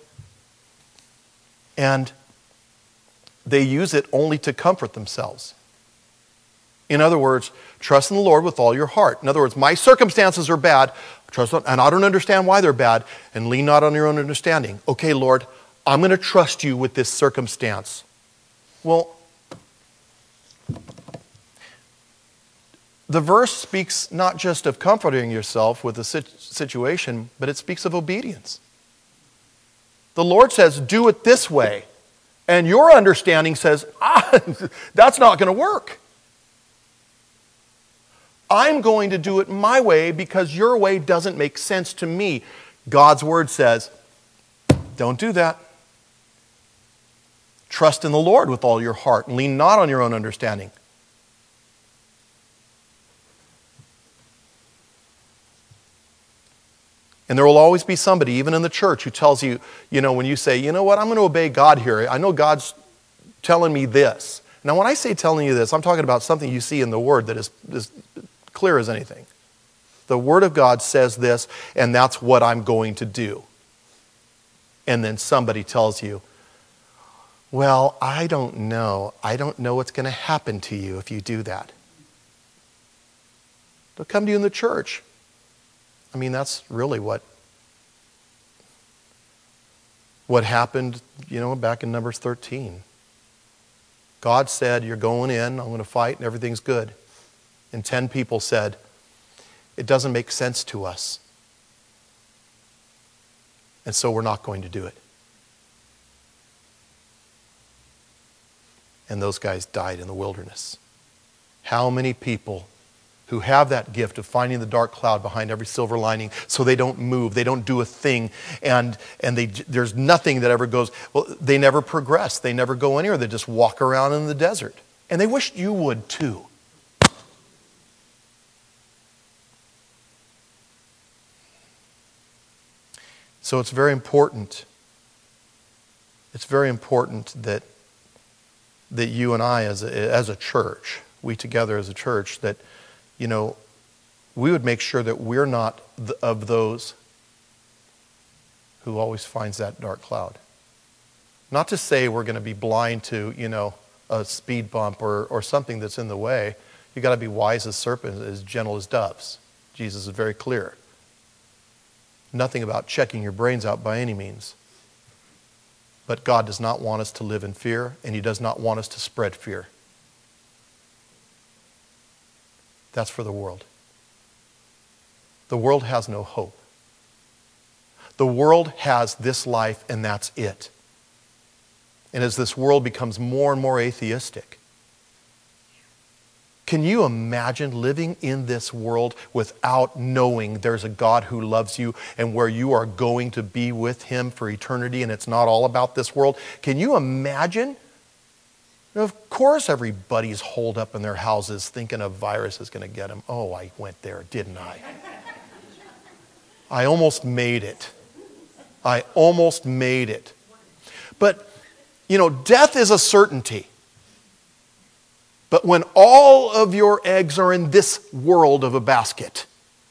and they use it only to comfort themselves. In other words, trust in the Lord with all your heart. In other words, my circumstances are bad, trust, and I don't understand why they're bad, and lean not on your own understanding. Okay, Lord, I'm going to trust you with this circumstance. Well, the verse speaks not just of comforting yourself with the situation, but it speaks of obedience. The Lord says, do it this way. And your understanding says, ah, that's not going to work. I'm going to do it my way because your way doesn't make sense to me. God's word says, don't do that. Trust in the Lord with all your heart and lean not on your own understanding. And there will always be somebody, even in the church, who tells you, you know, when you say, you know what, I'm going to obey God here. I know God's telling me this. Now, when I say telling you this, I'm talking about something you see in the Word that is as clear as anything. The Word of God says this, and that's what I'm going to do. And then somebody tells you, well, I don't know. I don't know what's going to happen to you if you do that. They'll come to you in the church. I mean, that's really what what happened, you know, back in Numbers thirteen. God said, you're going in, I'm going to fight, and everything's good. And ten people said, it doesn't make sense to us. And so we're not going to do it. And those guys died in the wilderness. How many people who have that gift of finding the dark cloud behind every silver lining so they don't move, they don't do a thing, and, and they, there's nothing that ever goes, well, they never progress, they never go anywhere, they just walk around in the desert. And they wish you would too. So it's very important, it's very important that, that you and I as a, as a church, we together as a church, that you know, we would make sure that we're not th- of those who always finds that dark cloud. Not to say we're going to be blind to, you know, a speed bump or, or something that's in the way. You've got to be wise as serpents, as gentle as doves. Jesus is very clear. Nothing about checking your brains out by any means. But God does not want us to live in fear, and He does not want us to spread fear. That's for the world. The world has no hope. The world has this life and that's it. And as this world becomes more and more atheistic, can you imagine living in this world without knowing there's a God who loves you and where you are going to be with Him for eternity and it's not all about this world? Can you imagine? Of course everybody's holed up in their houses thinking a virus is going to get them. Oh, I went there, didn't I? I almost made it. I almost made it. But, you know, death is a certainty. But when all of your eggs are in this world of a basket,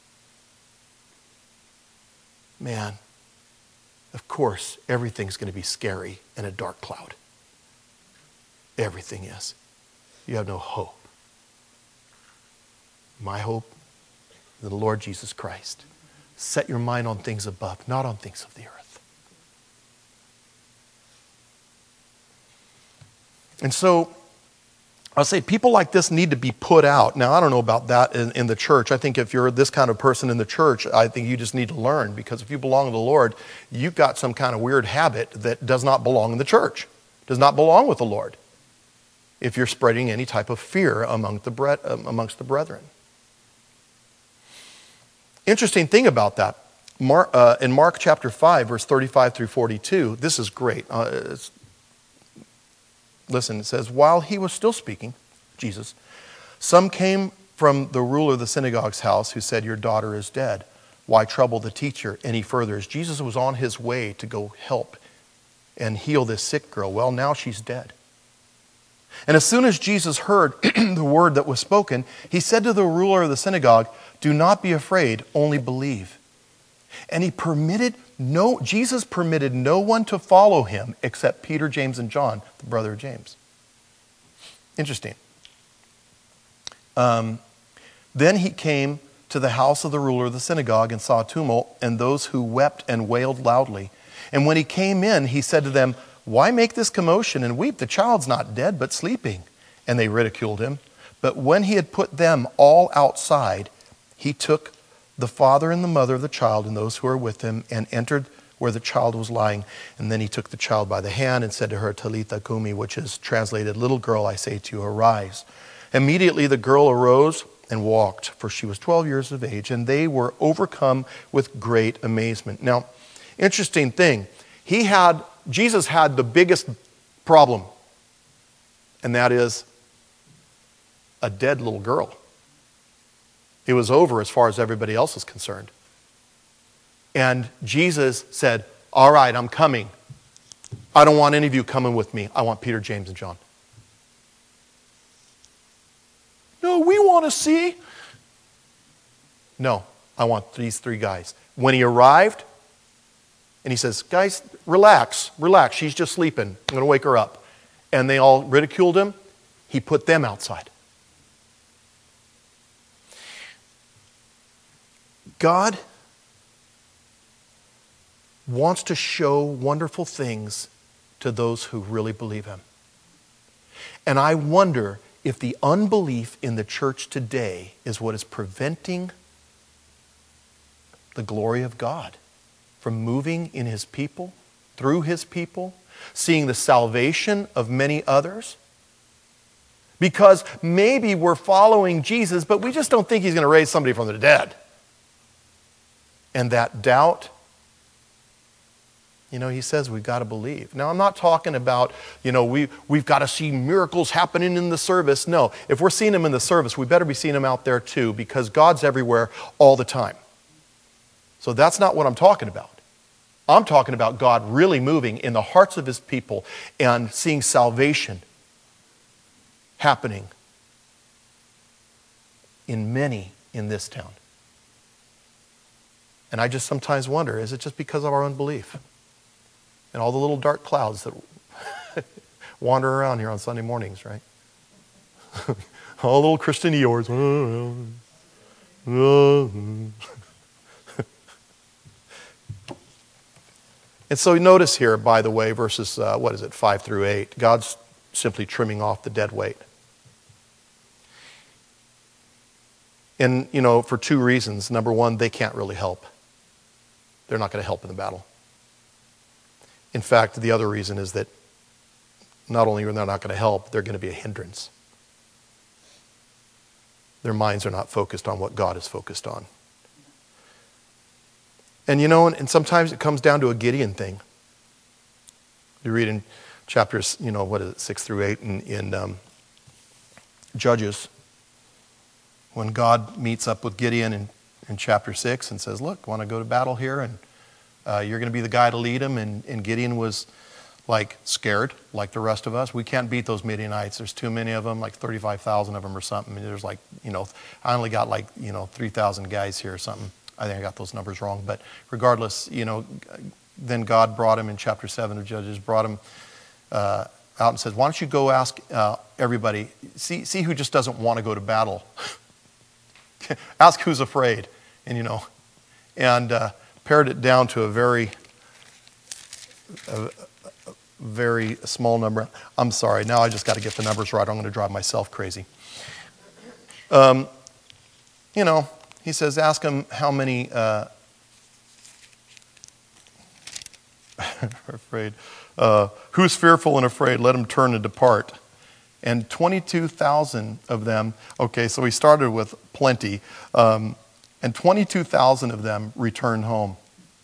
man, of course, everything's going to be scary in a dark cloud. Everything is. You have no hope. My hope in the Lord Jesus Christ. Set your mind on things above, not on things of the earth. And so I'll say people like this need to be put out. Now, I don't know about that in, in the church. I think if you're this kind of person in the church, I think you just need to learn, because if you belong to the Lord, you've got some kind of weird habit that does not belong in the church, does not belong with the Lord, if you're spreading any type of fear among the bre- amongst the brethren. Interesting thing about that, Mark, uh, in Mark chapter five, verse thirty-five through forty-two, this is great. Uh, it's, Listen, it says, while he was still speaking, Jesus, some came from the ruler of the synagogue's house who said, your daughter is dead. Why trouble the teacher any further? As Jesus was on his way to go help and heal this sick girl, well, now she's dead. And as soon as Jesus heard the word that was spoken, he said to the ruler of the synagogue, do not be afraid, only believe. And he permitted no, Jesus permitted no one to follow him except Peter, James, and John, the brother of James. Interesting. Um, then he came to the house of the ruler of the synagogue and saw a tumult and those who wept and wailed loudly. And when he came in, he said to them, why make this commotion and weep? The child's not dead, but sleeping. And they ridiculed him. But when he had put them all outside, he took the father and the mother of the child and those who were with him, and entered where the child was lying. And then he took the child by the hand and said to her, Talitha Kumi, which is translated, little girl, I say to you, arise. Immediately the girl arose and walked, for she was twelve years of age, and they were overcome with great amazement. Now, interesting thing, he had, Jesus had the biggest problem, and that is a dead little girl. It was over as far as everybody else is concerned. And Jesus said, all right, I'm coming. I don't want any of you coming with me. I want Peter, James, and John. No, we want to see. No, I want these three guys. When he arrived, and he says, guys, relax, relax. She's just sleeping. I'm going to wake her up. And they all ridiculed him. He put them outside. God wants to show wonderful things to those who really believe him. And I wonder if the unbelief in the church today is what is preventing the glory of God from moving in his people, through his people, seeing the salvation of many others. Because maybe we're following Jesus, but we just don't think he's going to raise somebody from the dead. And that doubt, you know, he says we've got to believe. Now, I'm not talking about, you know, we, we've got to see miracles happening in the service. No, if we're seeing them in the service, we better be seeing them out there too, because God's everywhere all the time. So that's not what I'm talking about. I'm talking about God really moving in the hearts of his people and seeing salvation happening in many in this town. And I just sometimes wonder, is it just because of our unbelief? And all the little dark clouds that wander around here on Sunday mornings, right? All the little Christian Eeyores. And so notice here, by the way, verses, uh, what is it, five through eight. God's simply trimming off the dead weight. And, you know, for two reasons. Number one, they can't really help. They're not going to help in the battle. In fact, the other reason is that not only are they not going to help, they're going to be a hindrance. Their minds are not focused on what God is focused on. And you know, and, and sometimes it comes down to a Gideon thing. You read in chapters, you know, what is it, six through eight in, in um, Judges, when God meets up with Gideon in, in chapter six and says, look, want to go to battle here? And uh, you're going to be the guy to lead them. And, and Gideon was like scared, like the rest of us. We can't beat those Midianites. There's too many of them, like thirty-five thousand of them or something. And there's like, you know, I only got like, you know, three thousand guys here or something. I think I got those numbers wrong. But regardless, you know, then God brought him in chapter seven of Judges, brought him uh, out and says, why don't you go ask uh, everybody, see, see who just doesn't want to go to battle. Ask who's afraid. And, you know, and uh, pared it down to a very, a, very small number. I'm sorry, now I just got to get the numbers right. I'm going to drive myself crazy. Um, you know, he says, ask him how many, uh, afraid, uh, who's fearful and afraid, let him turn and depart. And twenty-two thousand of them, okay, so we started with plenty, um, and twenty-two thousand of them returned home.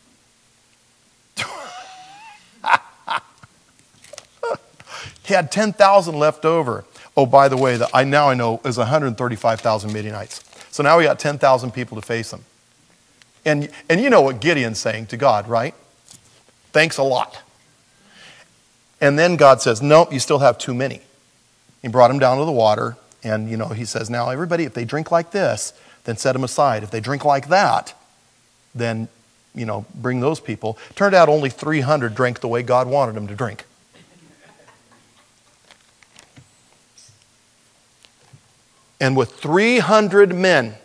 He had ten thousand left over. Oh, by the way, the, I now I know it was one hundred thirty-five thousand Midianites. So now we got ten thousand people to face them. And, and you know what Gideon's saying to God, right? Thanks a lot. And then God says, nope, you still have too many. He brought him down to the water, and you know he says, now everybody, if they drink like this, then set them aside. If they drink like that, then, you know, bring those people. Turned out only three hundred drank the way God wanted them to drink. And with three hundred men,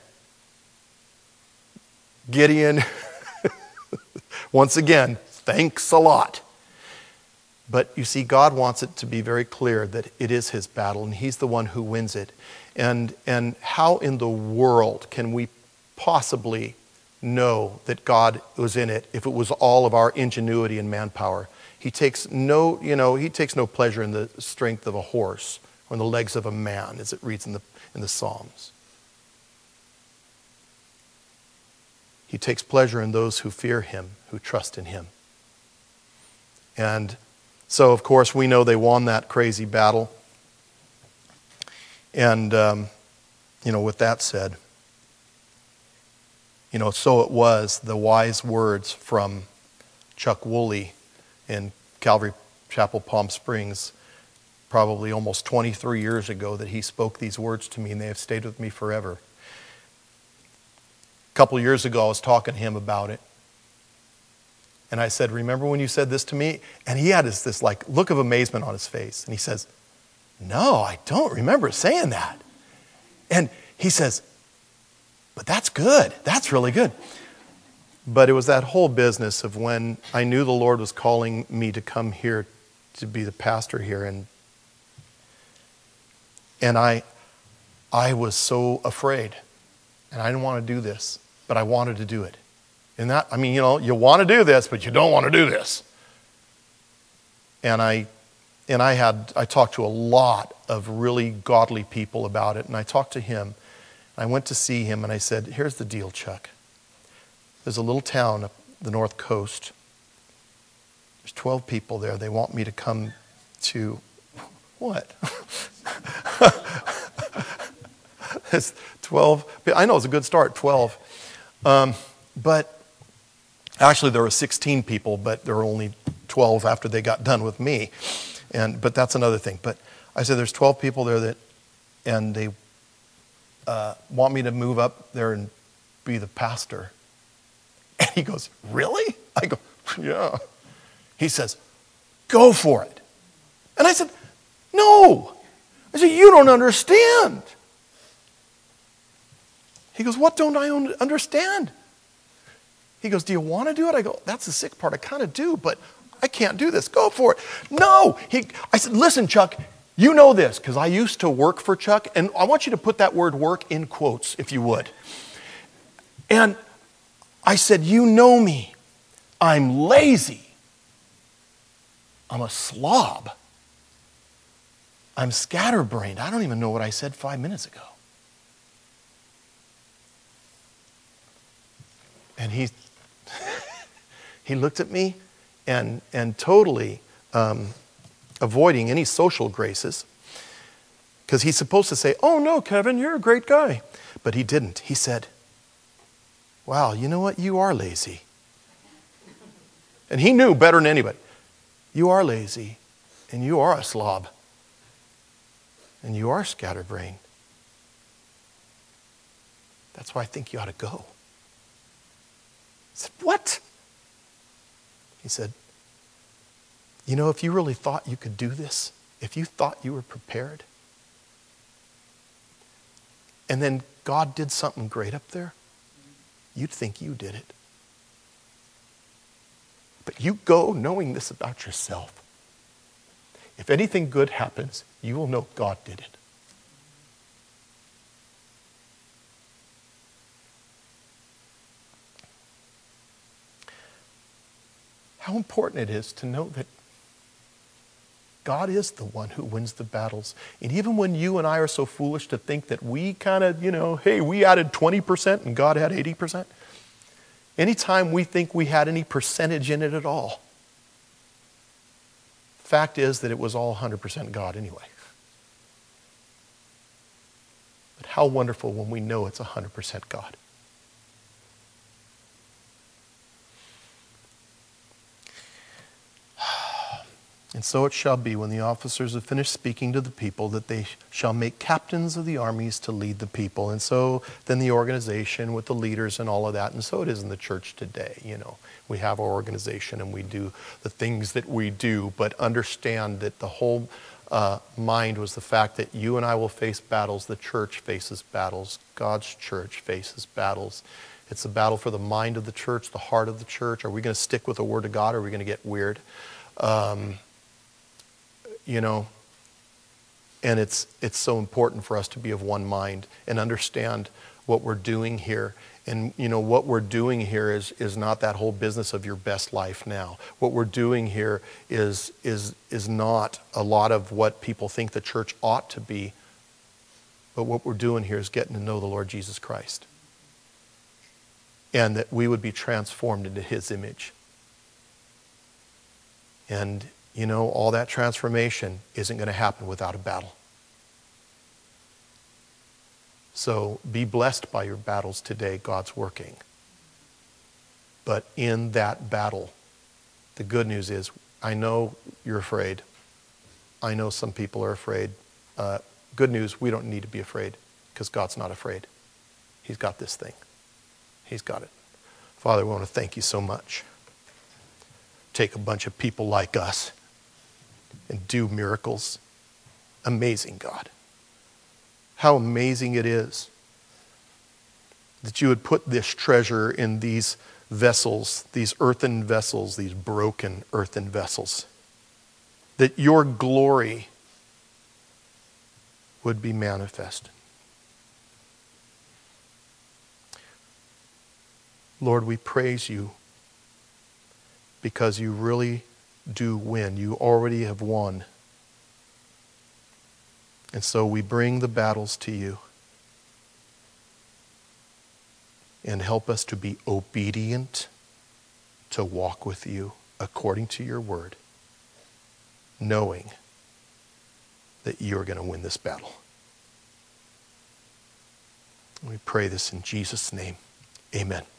Gideon, once again, thanks a lot. But you see, God wants it to be very clear that it is his battle, and he's the one who wins it. And, and how in the world can we possibly know that God was in it if it was all of our ingenuity and manpower? He takes no, you know, he takes no pleasure in the strength of a horse or in the legs of a man, as it reads in the, in the Psalms. He takes pleasure in those who fear him, who trust in him. And so, of course, we know they won that crazy battle. And, um, you know, with that said, you know, so it was the wise words from Chuck Woolley in Calvary Chapel, Palm Springs, probably almost twenty-three years ago, that he spoke these words to me, and they have stayed with me forever. A couple years ago, I was talking to him about it. And I said, remember when you said this to me? And he had this, this like look of amazement on his face. And he says, no, I don't remember saying that. And he says, but that's good. That's really good. But it was that whole business of when I knew the Lord was calling me to come here to be the pastor here. And and I, I was so afraid. And I didn't want to do this, but I wanted to do it. And that, I mean, you know, you want to do this, but you don't want to do this. And I, and I had, I talked to a lot of really godly people about it. And I talked to him. I went to see him, and I said, here's the deal, Chuck. There's a little town up the north coast. There's twelve people there. They want me to come to, what? It's twelve. I know it's a good start, twelve. Um, but actually, there were sixteen people, but there were only twelve after they got done with me. And but that's another thing. But I said, there's twelve people there that, and they uh, want me to move up there and be the pastor. And he goes, really? I go, yeah. He says, go for it. And I said, no. I said, you don't understand. He goes, what don't I understand? He goes, do you want to do it? I go, that's the sick part. I kind of do, but I can't do this. Go for it. No. He, I said, listen, Chuck, you know this, because I used to work for Chuck, and I want you to put that word work in quotes, if you would. And I said, you know me. I'm lazy. I'm a slob. I'm scatterbrained. I don't even know what I said five minutes ago. And he he looked at me and, and totally um, avoiding any social graces, because he's supposed to say, oh, no, Kevin, you're a great guy. But he didn't. He said, wow, you know what? You are lazy. And he knew better than anybody. You are lazy, and you are a slob, and you are scatterbrained. That's why I think you ought to go. I said, what? He said, you know, if you really thought you could do this, if you thought you were prepared, and then God did something great up there, you'd think you did it. But you go knowing this about yourself. If anything good happens, you will know God did it. How important it is to know that God is the one who wins the battles. And even when you and I are so foolish to think that we kind of, you know, hey, we added twenty percent and God had eighty percent. Anytime we think we had any percentage in it at all, fact is that it was all one hundred percent God anyway. But how wonderful when we know it's one hundred percent God. And so it shall be when the officers have finished speaking to the people that they shall make captains of the armies to lead the people. And so then the organization with the leaders and all of that. And so it is in the church today. You know, we have our organization and we do the things that we do, but understand that the whole uh, mind was the fact that you and I will face battles. The church faces battles. God's church faces battles. It's a battle for the mind of the church, the heart of the church. Are we going to stick with the Word of God or are we going to get weird? Um, You know, and it's it's so important for us to be of one mind and understand what we're doing here. And, you know, what we're doing here is is not that whole business of your best life now. What we're doing here is is is not a lot of what people think the church ought to be. But what we're doing here is getting to know the Lord Jesus Christ. And that we would be transformed into His image. And you know, all that transformation isn't going to happen without a battle. So be blessed by your battles today. God's working. But in that battle, the good news is, I know you're afraid. I know some people are afraid. Uh, good news, we don't need to be afraid because God's not afraid. He's got this thing. He's got it. Father, we want to thank you so much. Take a bunch of people like us and do miracles. Amazing, God. How amazing it is that you would put this treasure in these vessels, these earthen vessels, these broken earthen vessels. That your glory would be manifested. Lord, we praise you because you really do win. You already have won. And so we bring the battles to you. And help us to be obedient to walk with you according to your word, knowing that you are going to win this battle. We pray this in Jesus' name. Amen.